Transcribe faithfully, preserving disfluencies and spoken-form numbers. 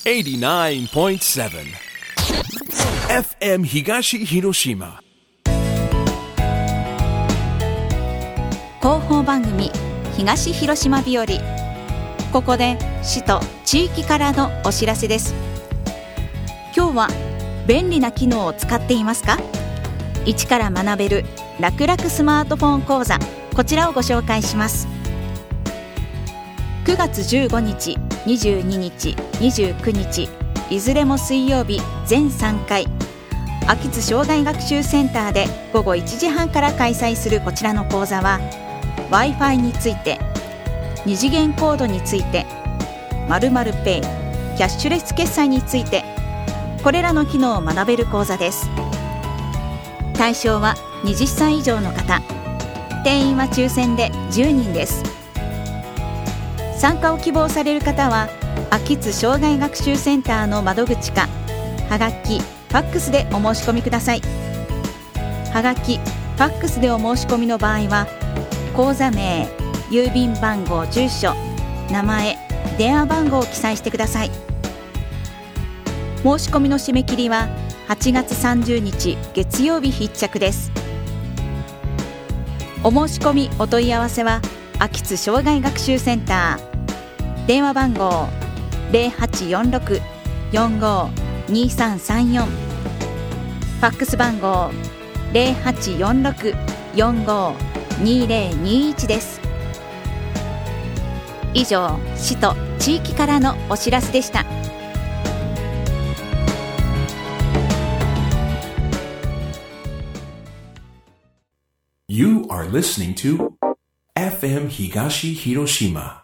エイティナインポイントセブン エフエム 東広島広報番組東広島日和。ここで市と地域からのお知らせです。今日は便利な機能を使っていますか？一から学べる楽々スマートフォン講座、こちらをご紹介します。くがつじゅうごにち、にじゅうににち、にじゅうくにち、いずれも水曜日全さんかい、秋津障害学習センターでごごいちじはんから開催するこちらの講座は Wi-Fi について、二次元コードについて、〇〇ペイ、キャッシュレス決済について、これらの機能を学べる講座です。対象ははたち以上の方、定員は抽選でじゅうにんです。参加を希望される方は秋津障害学習センターの窓口か、はがき、ファックスでお申し込みください。はがき、ファックスでお申し込みの場合は、講座名、郵便番号、住所、名前、電話番号を記載してください。申し込みの締め切りははちがつさんじゅうにち月曜日必着です。お申し込みお問い合わせは秋津障害学習センター、電話番号 ゼロはちよんろく よんごにさんさんよん、ファックス番号 ゼロはちよんろく よんごにぜろにいち です。以上、市と地域からのお知らせでした。 You are listening to エフエム 東広島